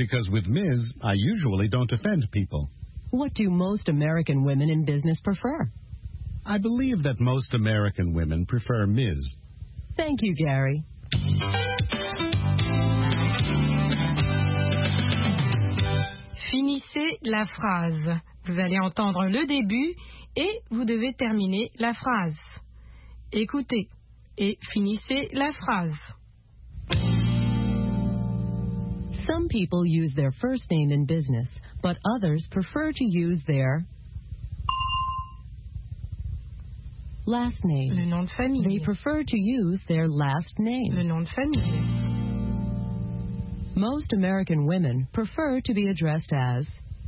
because with Ms., I usually don't offend people. What do most American women in business prefer? I believe that most American women prefer Ms. Thank you, Gary. Finissez la phrase. Vous allez entendre le début et vous devez terminer la phrase. Écoutez et finissez la phrase. Some people use their first name in business, but others prefer to use their last name. Le nom de famille. They prefer to use their last name. Le nom de famille. Most American women prefer to be addressed as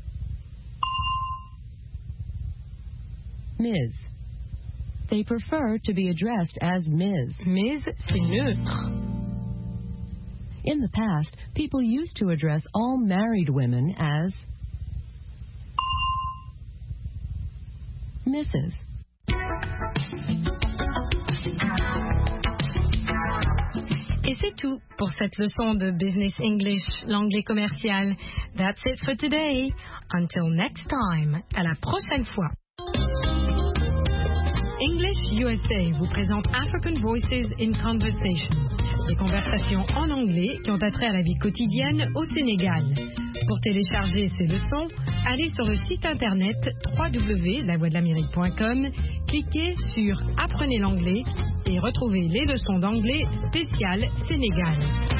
Ms. They prefer to be addressed as Ms. Ms, c'est neutre. In the past, people used to address all married women as Mrs. Et c'est tout pour cette leçon de Business English, l'anglais commercial. That's it for today. Until next time. À la prochaine fois. English USA vous présente African Voices in Conversation. Des conversations en anglais qui ont attrait à la vie quotidienne au Sénégal. Pour télécharger ces leçons, allez sur le site internet www.lavoixdelamérique.com, cliquez sur Apprenez l'anglais et retrouvez les leçons d'anglais spéciales Sénégal.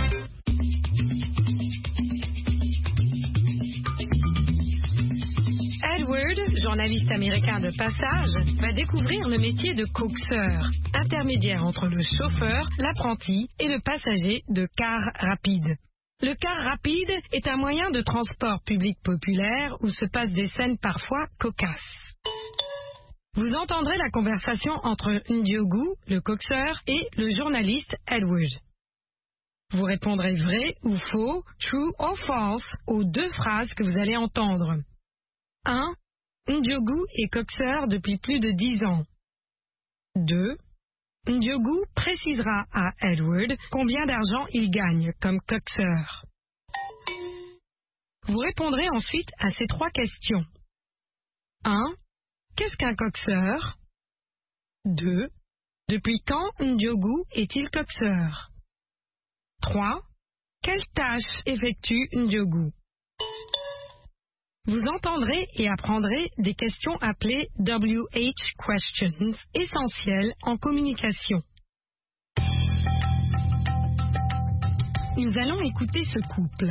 Edward, journaliste américain de passage, va découvrir le métier de coxeur, intermédiaire entre le chauffeur, l'apprenti et le passager de car rapide. Le car rapide est un moyen de transport public populaire où se passent des scènes parfois cocasses. Vous entendrez la conversation entre Ndiogu, le coxeur, et le journaliste Edward. Vous répondrez vrai ou faux, true or false, aux deux phrases que vous allez entendre. 1. Ndiogu est coxeur depuis plus de 10 ans. 2. Ndiogu précisera à Edward combien d'argent il gagne comme coxeur. Vous répondrez ensuite à ces trois questions. 1. Qu'est-ce qu'un coxeur? 2. Depuis quand Ndiogu est-il coxeur? 3. Quelle tâche effectue Ndiogu? Vous entendrez et apprendrez des questions appelées WH questions, essentielles en communication. Nous allons écouter ce couple.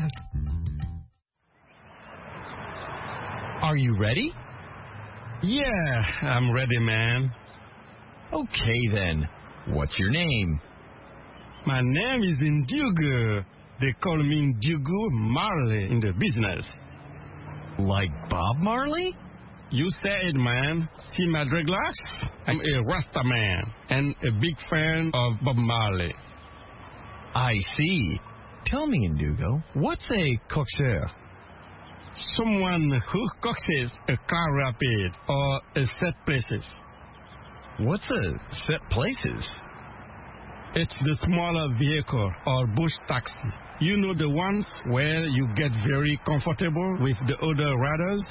Are you ready? Yeah, I'm ready, man. Okay then. What's your name? My name is Ndiogu. They call me Ndiogu Marley in the business. Like Bob Marley? You said it, man. See my dreadlocks? I'm a Rasta man and a big fan of Bob Marley. I see. Tell me, Ndugo, what's a coxeur? Someone who coaxes a car rapid or a set places. What's a set places? It's the smaller vehicle or bush taxi. You know the ones where you get very comfortable with the other riders?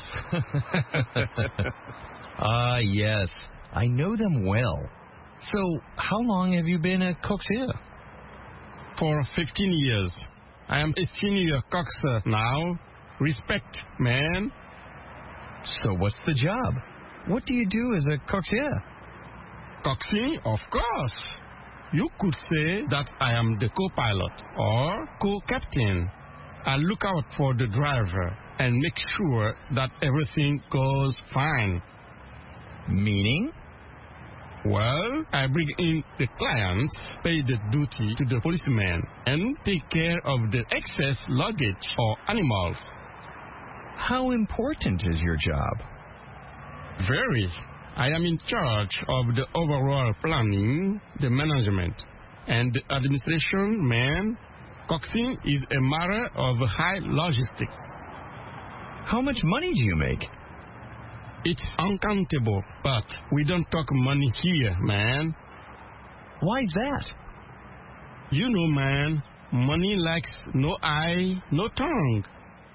Ah, yes. I know them well. So, how long have you been a coxeur? For 15 years. I am a senior coxer now. Respect, man. So, what's the job? What do you do as a coxeur? Coxing, of course. You could say that I am the co-pilot or co-captain. I look out for the driver and make sure that everything goes fine. Meaning? Well, I bring in the clients, pay the duty to the policeman, and take care of the excess luggage or animals. How important is your job? Very. I am in charge of the overall planning, the management, and the administration, man. Coxing is a matter of high logistics. How much money do you make? It's uncountable, but we don't talk money here, man. Why's that? You know, man, money likes no eye, no tongue.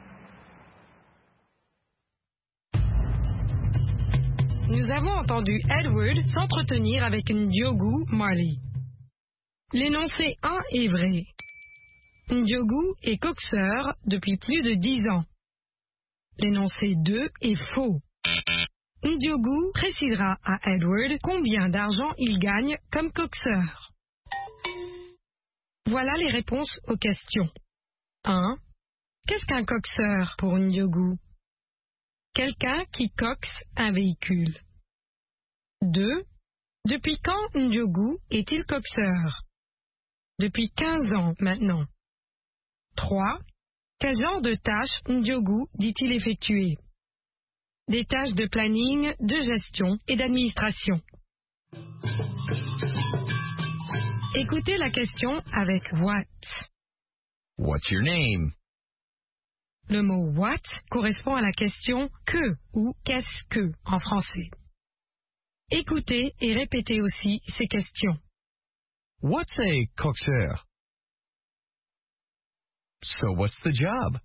nous avons entendu Edward s'entretenir avec Ndiogu Marley. L'énoncé 1 est vrai. Ndiogu est coxeur depuis plus de 10 ans. L'énoncé 2 est faux. Ndiogu précisera à Edward combien d'argent il gagne comme coxeur. Voilà les réponses aux questions. 1. Qu'est-ce qu'un coxeur pour Ndiogu? Quelqu'un qui coxe un véhicule. 2. Depuis quand Ndiogu est-il coxeur? Depuis 15 ans maintenant. 3. Quel genre de tâches Ndiogu dit-il effectuer? Des tâches de planning, de gestion et d'administration. Écoutez la question avec what. What's your name? Le mot what correspond à la question que ou qu'est-ce que en français. Écoutez et répétez aussi ces questions. What's a coxeur? So what's the job?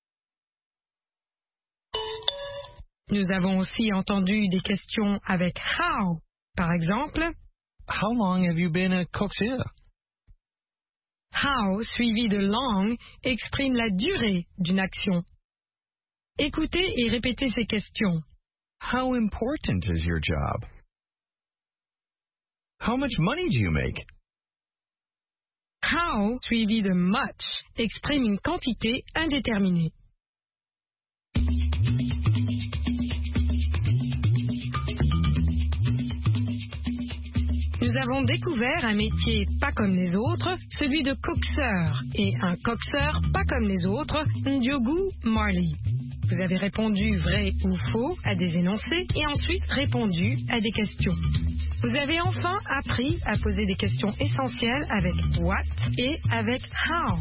Nous avons aussi entendu des questions avec how. Par exemple, How long have you been a coxeur? how suivi de long exprime la durée d'une action. Écoutez et répétez ces questions. How important is your job? How much money do you make? How suivi de much exprime une quantité indéterminée. Nous avons découvert un métier pas comme les autres, celui de coxeur, et un coxeur pas comme les autres, Ndiogu Marley. Vous avez répondu vrai ou faux à des énoncés et ensuite répondu à des questions. Vous avez enfin appris à poser des questions essentielles avec what et avec how.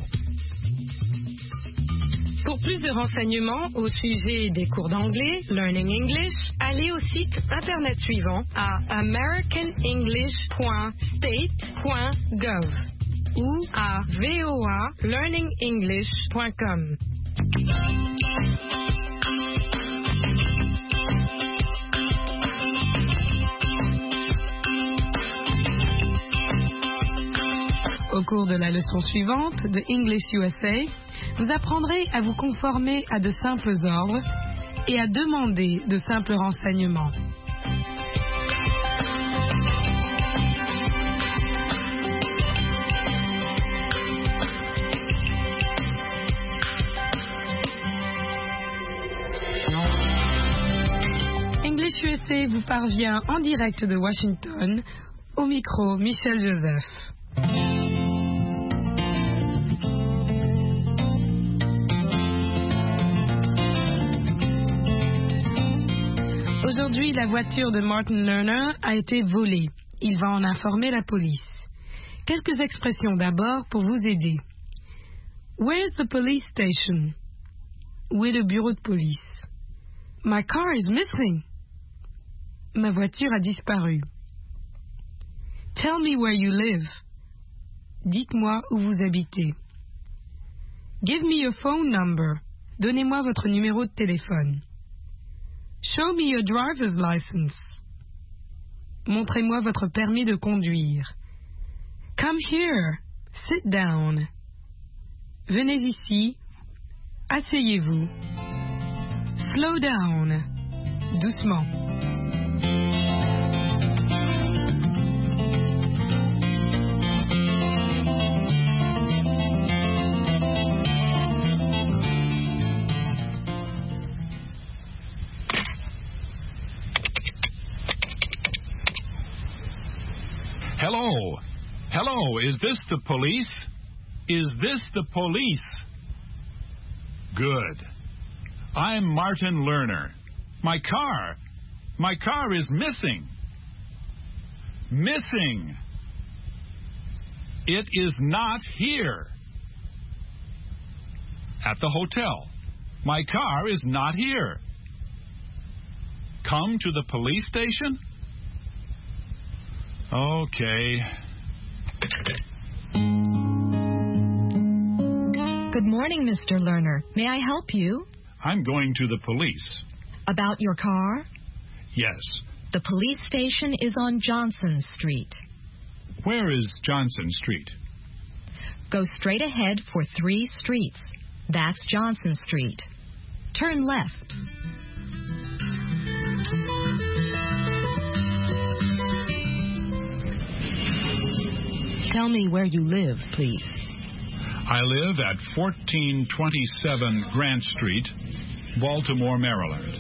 Pour plus de renseignements au sujet des cours d'anglais, Learning English, allez au site internet suivant à americanenglish.state.gov ou à voalearningenglish.com. Au cours de la leçon suivante de English USA, vous apprendrez à vous conformer à de simples ordres et à demander de simples renseignements. English USA vous parvient en direct de Washington, au micro Michel Joseph. Aujourd'hui, la voiture de Martin Lerner a été volée. Il va en informer la police. Quelques expressions d'abord pour vous aider. Where's the police station? Où est le bureau de police? My car is missing. Ma voiture a disparu. Tell me where you live. Dites-moi où vous habitez. Give me your phone number. Donnez-moi votre numéro de téléphone. Show me your driver's license. Montrez-moi votre permis de conduire. Come here. Sit down. Venez ici. Asseyez-vous. Slow down. Doucement. Hello. Hello, is this the police? Is this the police? Good. I'm Martin Lerner. My car is missing. Missing. It is not here. At the hotel. My car is not here. Come to the police station? Okay. Good morning, Mr. Lerner. May I help you? I'm going to the police. About your car? Yes. The police station is on Johnson Street. Where is Johnson Street? Go straight ahead for 3 streets. That's Johnson Street. Turn left. Tell me where you live, please. I live at 1427 Grant Street, Baltimore, Maryland.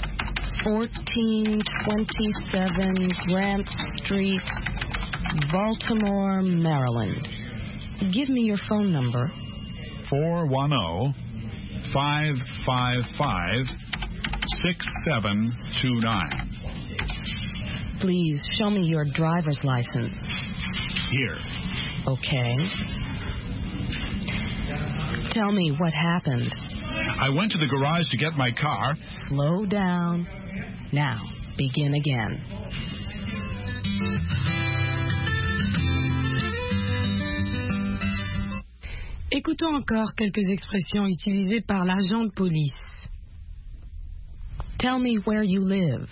1427 Grant Street, Baltimore, Maryland. Give me your phone number. 410-555-6729. Please show me your driver's license. Here. Okay. Tell me what happened. I went to the garage to get my car. Slow down. Now, begin again. Écoutons encore quelques expressions utilisées par l'agent de police. Tell me where you live.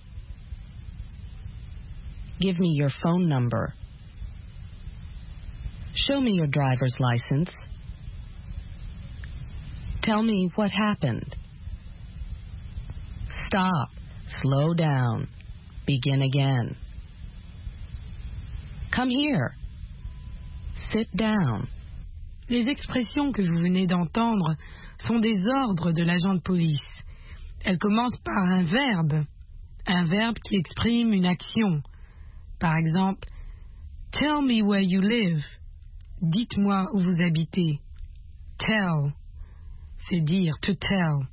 Give me your phone number. Show me your driver's license. Tell me what happened. Stop. Slow down. Begin again. Come here. Sit down. Les expressions que vous venez d'entendre sont des ordres de l'agent de police. Elles commencent par un verbe qui exprime une action. Par exemple, tell me where you live. Dites-moi où vous habitez. Tell, c'est dire, to tell.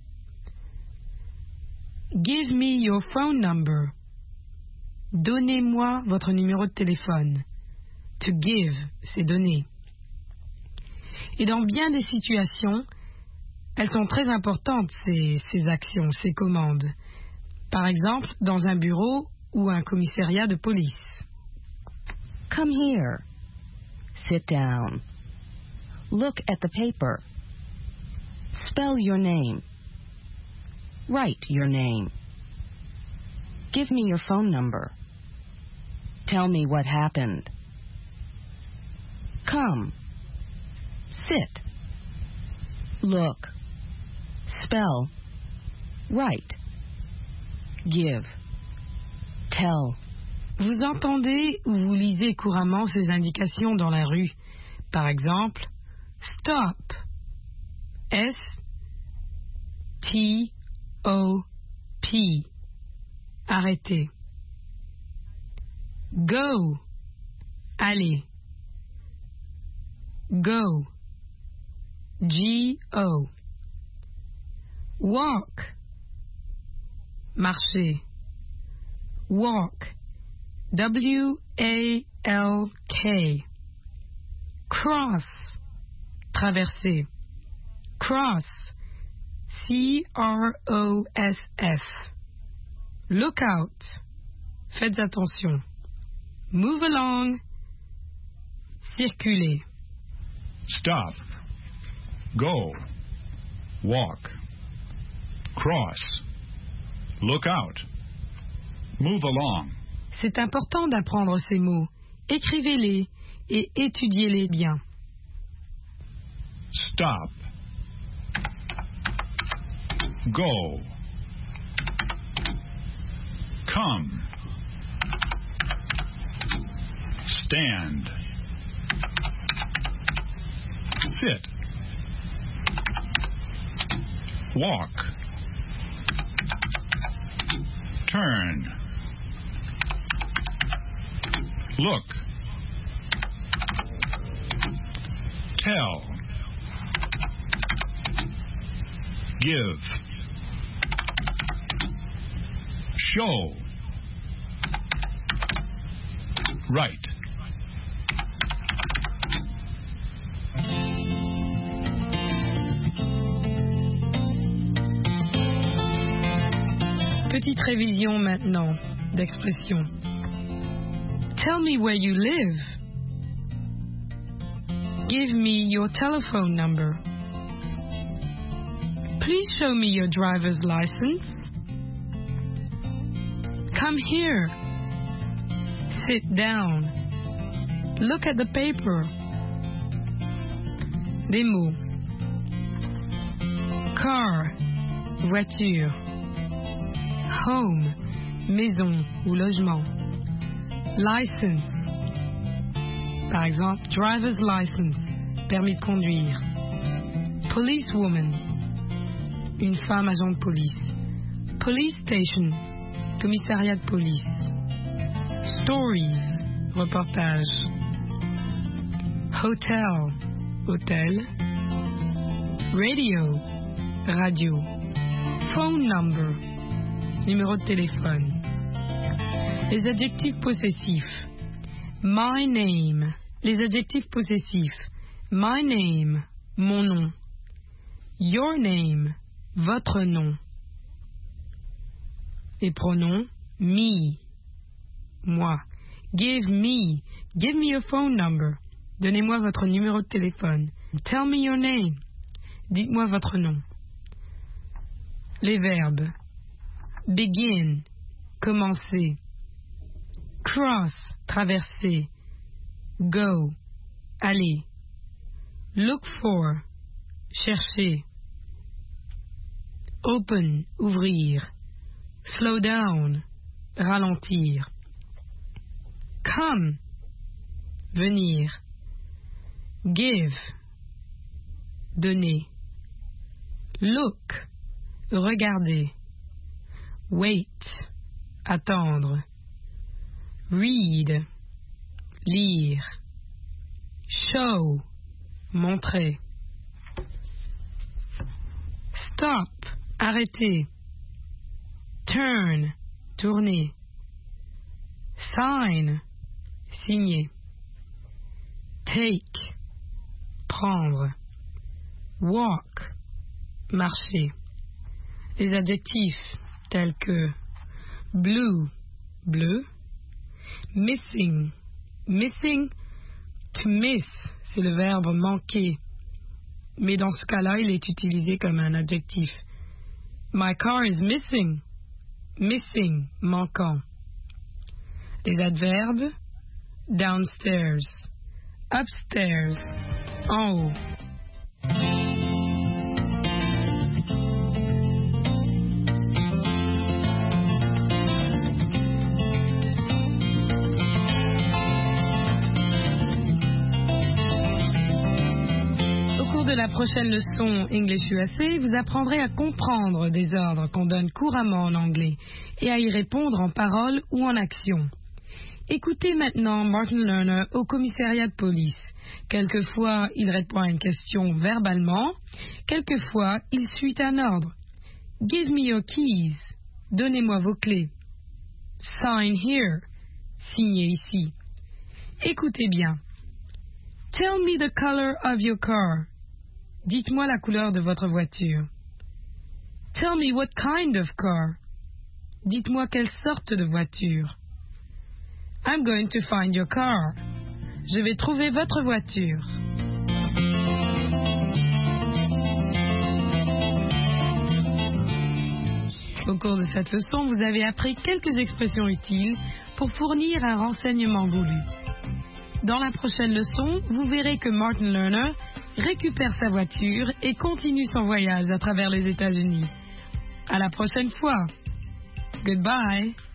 Give me your phone number. Donnez-moi votre numéro de téléphone. To give, c'est donner. Et dans bien des situations, elles sont très importantes, ces actions, ces commandes. Par exemple, dans un bureau ou un commissariat de police. Come here. Sit down. Look at the paper. Spell your name. Write your name. Give me your phone number. Tell me what happened. Come. Sit. Look. Spell. Write. Give. Tell. Vous entendez ou vous lisez couramment ces indications dans la rue. Par exemple, stop. S-T-O-P. Arrêtez. Go. Allez. Go. G-O. Walk. Marcher. Walk. W-A-L-K. Cross. Traverser. Cross. C-R-O-S-S. Look out. Faites attention. Move along. Circuler. Stop. Go. Walk. Cross. Look out. Move along. C'est important d'apprendre ces mots. Écrivez-les et étudiez-les bien. Stop. Go. Come. Stand. Sit. Walk. Turn. Look. Tell. Give. Show. Write. Petite révision maintenant d'expression. Tell me where you live. Give me your telephone number. Please show me your driver's license. Come here. Sit down. Look at the paper. Des mots. Car, voiture. Home, maison ou logement. License. Par exemple, driver's license, permis de conduire. Policewoman, une femme agent de police. Police station, commissariat de police. Stories, reportage. Hotel, hôtel. Radio, radio. Phone number, numéro de téléphone. Les adjectifs possessifs. My name. Les adjectifs possessifs. My name, mon nom. Your name, votre nom. Les pronoms, me, moi. Give me your phone number. Donnez-moi votre numéro de téléphone. Tell me your name. Dites-moi votre nom. Les verbes. Begin, commencer. Cross, traverser. Go, aller. Look for, chercher. Open, ouvrir. Slow down, ralentir. Come, venir. Give, donner. Look, regarder. Wait, attendre. Read, lire. Show, montrer. Stop, arrêter. Turn, tourner. Sign, signer. Take, prendre. Walk, marcher. Les adjectifs tels que blue, bleu. Missing, missing. To miss, c'est le verbe manquer. Mais dans ce cas-là, il est utilisé comme un adjectif. My car is missing. Missing, manquant. Les adverbes, downstairs, upstairs, en haut. De la prochaine leçon English USA, vous apprendrez à comprendre des ordres qu'on donne couramment en anglais et à y répondre en parole ou en action. Écoutez maintenant Martin Lerner au commissariat de police. Quelquefois, il répond à une question verbalement, quelquefois, il suit un ordre. Give me your keys. Donnez-moi vos clés. Sign here. Signez ici. Écoutez bien. Tell me the color of your car. Dites-moi la couleur de votre voiture. Tell me what kind of car. Dites-moi quelle sorte de voiture. I'm going to find your car. Je vais trouver votre voiture. Au cours de cette leçon, vous avez appris quelques expressions utiles pour fournir un renseignement voulu. Dans la prochaine leçon, vous verrez que Martin Lerner récupère sa voiture et continue son voyage à travers les États-Unis. À la prochaine fois. Goodbye.